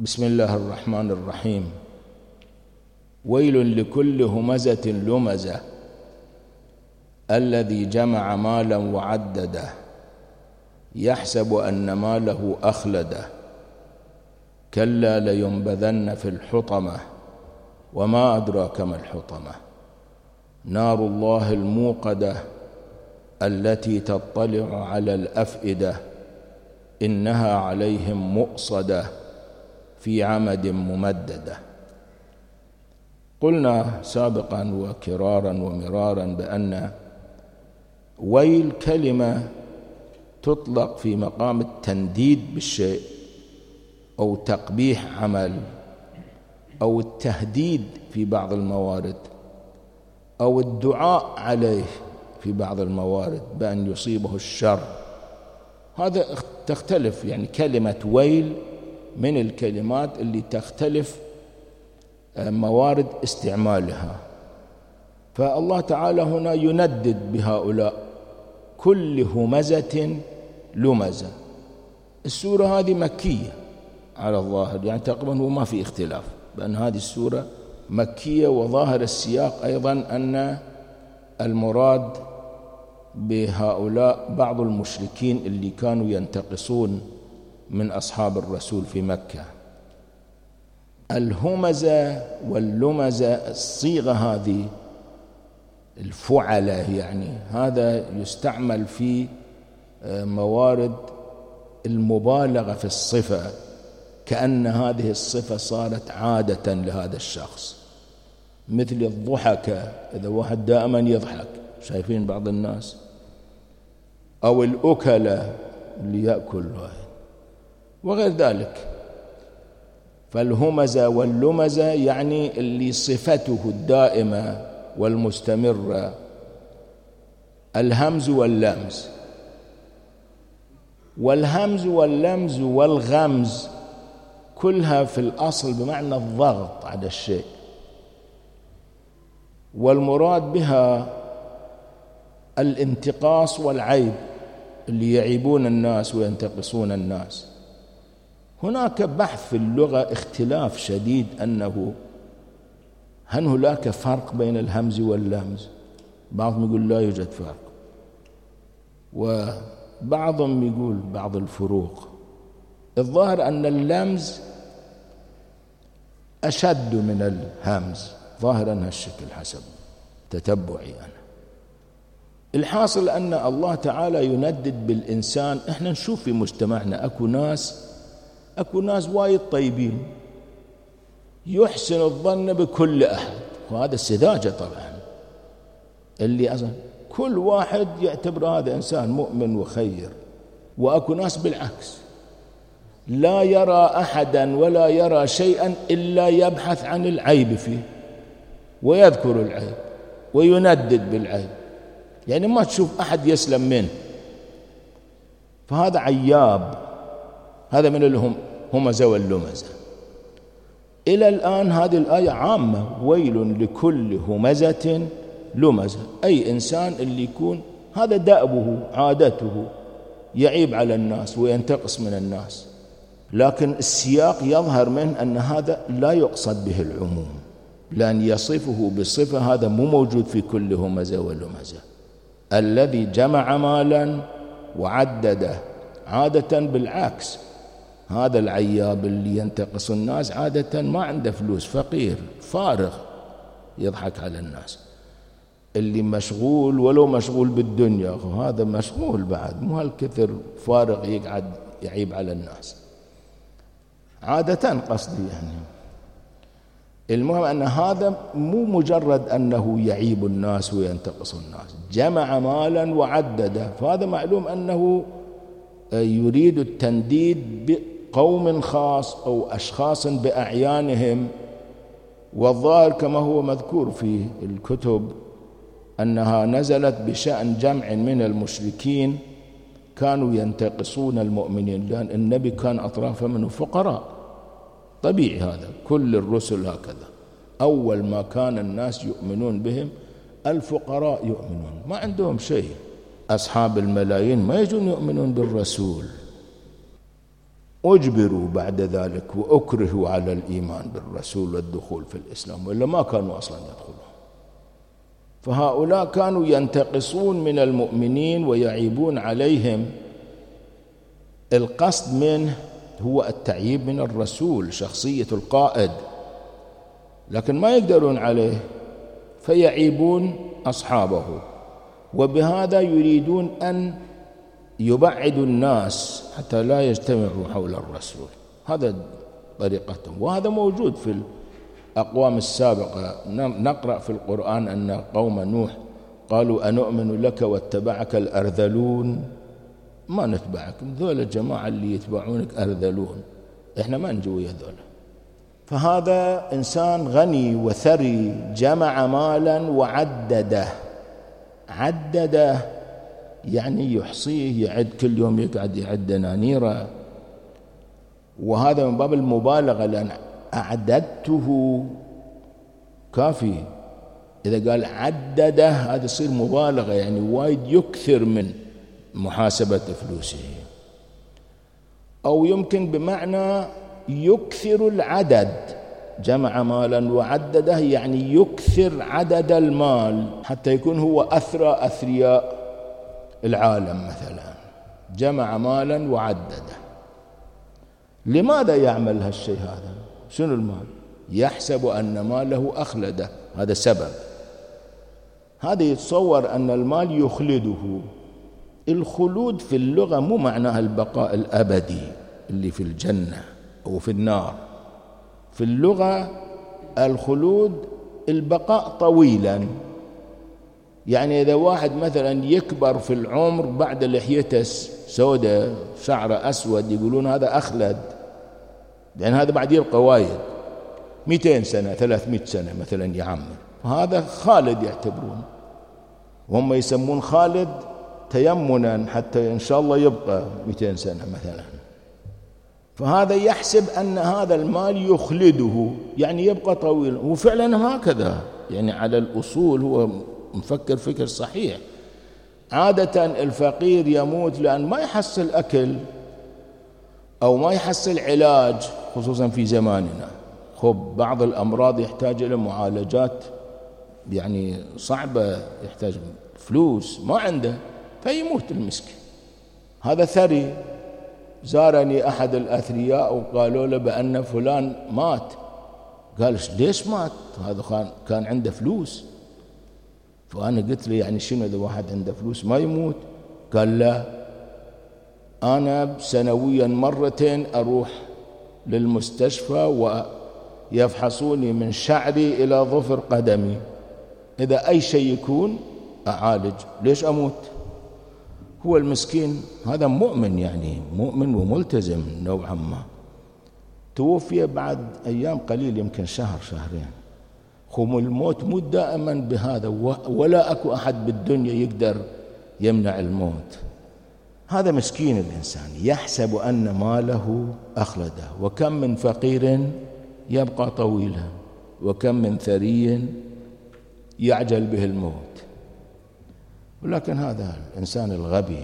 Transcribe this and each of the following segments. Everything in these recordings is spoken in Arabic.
بسم الله الرحمن الرحيم. ويل لكل همزة لمزة الذي جمع مالا وعدده يحسب أن ماله أخلده كلا لينبذن في الحطمة وما أدراك ما الحطمة نار الله الموقدة التي تطلع على الأفئدة إنها عليهم مؤصدة في عمد ممددة. قلنا سابقا وكرارا ومرارا بأن ويل كلمة تطلق في مقام التنديد بالشيء أو تقبيح عمل أو التهديد في بعض الموارد أو الدعاء عليه في بعض الموارد بأن يصيبه الشر. هذا تختلف، يعني كلمة ويل من الكلمات اللي تختلف موارد استعمالها. فالله تعالى هنا يندد بهؤلاء كل همزة لمزة. السورة هذه مكية على الظاهر، يعني تقريبا هو ما في اختلاف بأن هذه السورة مكية، وظاهر السياق أيضا أن المراد بهؤلاء بعض المشركين اللي كانوا ينتقصون من أصحاب الرسول في مكة. الهمزة واللمزة الصيغة هذه الفعلة، يعني هذا يستعمل في موارد المبالغة في الصفة، كأن هذه الصفة صارت عادة لهذا الشخص، مثل الضحكة إذا واحد دائما يضحك، شايفين بعض الناس، أو الأكلة اللي يأكل وغير ذلك. فالهمزة واللمزة يعني اللي صفته الدائمة والمستمرة الهمز واللمز. والهمز واللمز والغمز كلها في الأصل بمعنى الضغط على الشيء، والمراد بها الانتقاص والعيب اللي يعيبون الناس وينتقصون الناس. هناك بحث في اللغة اختلاف شديد أنه هل هناك فرق بين الهمز واللمز؟ بعضهم يقول لا يوجد فرق، وبعضهم يقول بعض الفروق. الظاهر أن اللمز أشد من الهمز ظاهرا هالشكل حسب تتبعي أنا. الحاصل أن الله تعالى يندد بالإنسان. إحنا نشوف في مجتمعنا أكو ناس وايد طيبين يحسن الظن بكل أحد، وهذا السذاجة طبعا، اللي أصلا كل واحد يعتبر هذا إنسان مؤمن وخير. وأكو ناس بالعكس لا يرى أحدا ولا يرى شيئا إلا يبحث عن العيب فيه ويذكر العيب ويندد بالعيب، يعني ما تشوف أحد يسلم منه. فهذا عياب، هذا من الهمزة واللمزة. إلى الآن هذه الآية عامة، ويل لكل همزة لمزة، أي إنسان اللي يكون هذا دأبه عادته يعيب على الناس وينتقص من الناس، لكن السياق يظهر منه أن هذا لا يقصد به العموم، لأن يصفه بصفة هذا مو موجود في كل همزة ولمزة. الذي جمع مالا وعدده، عادة بالعكس، هذا العياب اللي ينتقص الناس عادة ما عنده فلوس، فقير فارغ يضحك على الناس. اللي مشغول ولو مشغول بالدنيا، هذا مشغول بعد، مو هالكثر فارغ يقعد يعيب على الناس عادة قصدي. يعني المهم أن هذا مو مجرد أنه يعيب الناس وينتقص الناس، جمع مالا وعدده، فهذا معلوم أنه يريد التنديد بقوم خاص أو أشخاص بأعيانهم. والظاهر كما هو مذكور في الكتب أنها نزلت بشأن جمع من المشركين كانوا ينتقصون المؤمنين، لأن النبي كان أطراف منه فقراء، طبيعي هذا، كل الرسل هكذا، أول ما كان الناس يؤمنون بهم الفقراء يؤمنون، ما عندهم شيء. أصحاب الملايين ما يجون يؤمنون بالرسول. أجبروا بعد ذلك وأكرهوا على الإيمان بالرسول والدخول في الإسلام، وإلا ما كانوا أصلا يدخلون. فهؤلاء كانوا ينتقصون من المؤمنين ويعيبون عليهم. القصد منه هو التعييب من الرسول، شخصية القائد، لكن ما يقدرون عليه فيعيبون أصحابه، وبهذا يريدون أن يبعدوا الناس حتى لا يجتمعوا حول الرسول. هذا طريقتهم، وهذا موجود في الأقوام السابقة. نقرأ في القرآن أن قوم نوح قالوا أنؤمن لك واتبعك الأرذلون. ما نتبعك، ذول الجماعة اللي يتبعونك أرذلون، إحنا ما نجي ويا ذول. فهذا إنسان غني وثري، جمع مالا وعدده. عدده يعني يحصيه، يعد كل يوم، يقعد يعد دنانيره، وهذا من باب المبالغة، لأن أعددته كافي. إذا قال عدده هذا يصير مبالغة، يعني وايد يكثر من محاسبة فلوسه. أو يمكن بمعنى يكثر العدد، جمع مالا وعدده يعني يكثر عدد المال حتى يكون هو أثرى أثرياء العالم مثلا. جمع مالا وعدده. لماذا يعمل هالشيء هذا؟ شنو المال؟ يحسب أن ماله أخلده، هذا سبب. هذا يتصور أن المال يخلده. الخلود في اللغة مو معناها البقاء الأبدي اللي في الجنة أو في النار. في اللغة الخلود البقاء طويلا. يعني إذا واحد مثلا يكبر في العمر بعد لحيته سوداء، شعره أسود، يقولون هذا أخلد، لأن هذا بعد يبقى وايد 200 سنة 300 سنة مثلا يعمر، هذا خالد يعتبرون، وهم يسمون خالد تيمنا حتى إن شاء الله يبقى 200 سنة مثلا. فهذا يحسب أن هذا المال يخلده، يعني يبقى طويل، وفعلا هكذا. يعني على الأصول هو مفكر فكر صحيح. عادة الفقير يموت لأن ما يحصل أكل أو ما يحصل علاج، خصوصا في زماننا. خب بعض الأمراض يحتاج إلى معالجات يعني صعبة، يحتاج فلوس، ما عنده فيموت المسكين. هذا ثري. زارني أحد الأثرياء وقالوا له بأن فلان مات. قال ليش مات؟ هذا كان عنده فلوس. فأنا قلت له يعني شنو إذا واحد عنده فلوس ما يموت؟ قال لا، أنا سنويا مرتين أروح للمستشفى ويفحصوني من شعري إلى ظفر قدمي، إذا أي شيء يكون أعالج، ليش أموت؟ هو المسكين هذا مؤمن، يعني مؤمن وملتزم نوعا ما، توفي بعد أيام قليل، يمكن شهر شهرين. خم الموت مو دائما بهذا، ولا أكو أحد بالدنيا يقدر يمنع الموت. هذا مسكين الإنسان يحسب أن ماله أخلده. وكم من فقير يبقى طويلا، وكم من ثري يعجل به الموت. ولكن هذا الإنسان الغبي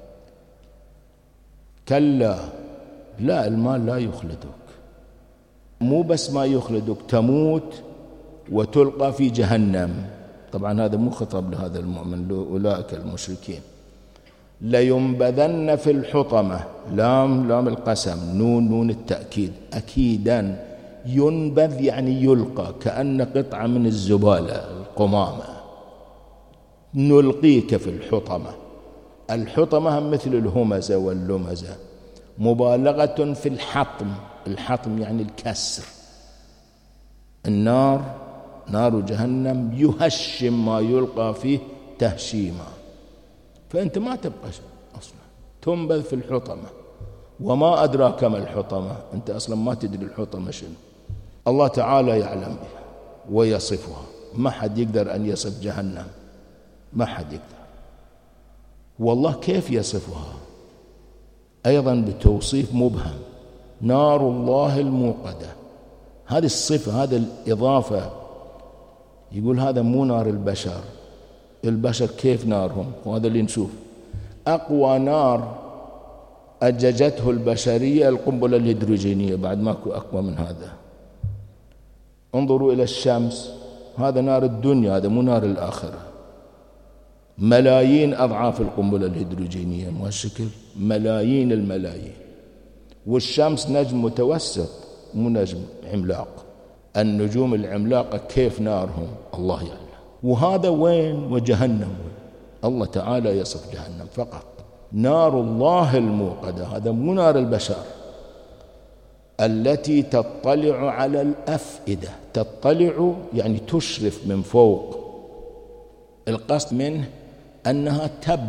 كلا، لا، المال لا يخلدك. مو بس ما يخلدك، تموت وتلقى في جهنم. طبعا هذا مو خطاب لهذا المؤمن، لأولئك المشركين. لينبذن في الحطمة، لام القسم، نون التأكيد، أكيدا. ينبذ يعني يلقى، كأن قطعة من الزبالة، القمامة. نلقيك في الحطمة. الحطمة مثل الهمزة واللمزة، مبالغة في الحطم. الحطم يعني الكسر. النار، نار جهنم، يهشم ما يلقى فيه تهشيما، فأنت ما تبقى أصلا، تنبذ في الحطمة. وما أدراك ما الحطمة، أنت أصلا ما تدري الحطمة شنو. الله تعالى يعلم بها ويصفها، ما حد يقدر أن يصف جهنم، ما حد يقدر. والله كيف يصفها؟ أيضا بتوصيف مبهم، نار الله الموقدة. هذه الصفة، هذه الإضافة. يقول هذا مو نار البشر. البشر كيف نارهم؟ وهذا اللي نشوف. أقوى نار أججته البشرية القنبلة الهيدروجينية، بعد ماكو أقوى من هذا. انظروا إلى الشمس، هذا نار الدنيا، هذا مو نار الآخرة، ملايين أضعاف القنبلة الهيدروجينية، مو هالشكل، ملايين الملايين. والشمس نجم متوسط مو نجم عملاق. النجوم العملاقة كيف نارهم الله يعلم. وهذا وين؟ وجهنم وين؟ الله تعالى يصف جهنم فقط. نار الله الموقدة، هذا مو نار البشر، التي تطلع على الأفئدة. تطلع يعني تشرف من فوق، القصد منه أنها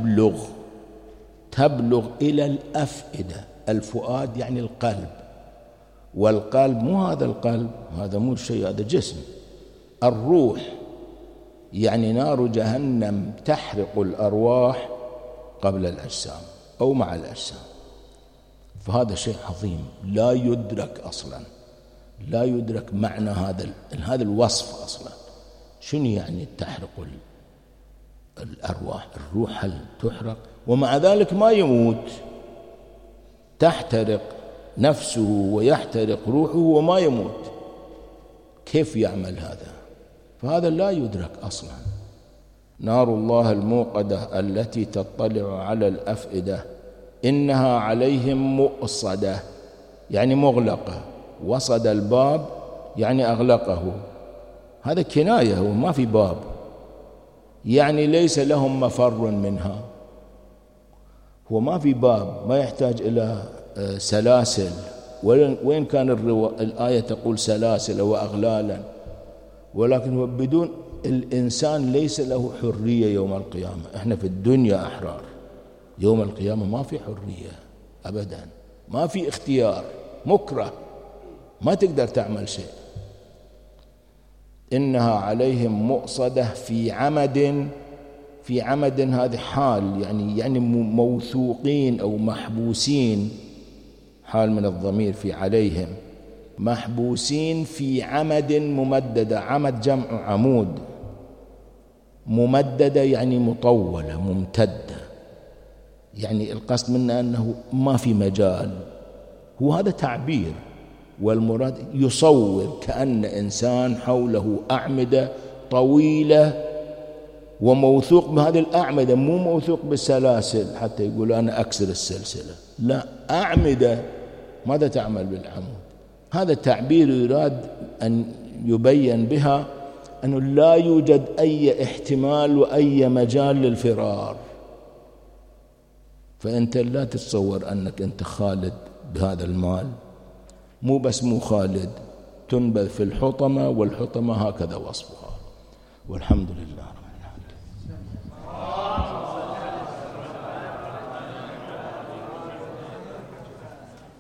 تبلغ إلى الأفئدة. الفؤاد يعني القلب، والقلب مو هذا القلب، هذا مو شيء، هذا جسم. الروح يعني نار جهنم تحرق الأرواح قبل الأجسام أو مع الأجسام. فهذا شيء عظيم لا يدرك أصلا، لا يدرك معنى هذا الوصف أصلا. شنو يعني تحرق الأرواح؟ الروح هل تحرق؟ ومع ذلك ما يموت، تحترق نفسه ويحترق روحه وما يموت. كيف يعمل هذا؟ فهذا لا يدرك أصلا. نار الله الموقدة التي تطلع على الأفئدة إنها عليهم مؤصدة يعني مغلقة. وصد الباب يعني أغلقه، هذا كناية، وما في باب، يعني ليس لهم مفر منها. هو ما في باب، ما يحتاج إلى سلاسل. وين كان الآية تقول سلاسل وأغلالا، ولكن هو بدون الإنسان ليس له حرية يوم القيامة. إحنا في الدنيا أحرار، يوم القيامة ما في حرية أبدا، ما في اختيار، مكره، ما تقدر تعمل شيء. إنها عليهم مؤصدة في عمد، هذه حال يعني موثوقين أو محبوسين، حال من الضمير في عليهم، محبوسين في عمد ممددة. عمد جمع عمود، ممددة يعني مطولة ممتدة، يعني القصد منه أنه ما في مجال. هو هذا تعبير، والمراد يصور كأن إنسان حوله أعمدة طويلة وموثوق بهذه الأعمدة، مو موثوق بالسلاسل حتى يقول أنا أكسر السلسلة، لا، أعمدة. ماذا تعمل بالعمود؟ هذا التعبير يراد أن يبين بها أنه لا يوجد أي احتمال وأي مجال للفرار. فأنت لا تتصور أنك أنت خالد بهذا المال، مو بس مو خالد، تنبذ في الحطمة، والحطمة هكذا وصفها. والحمد لله.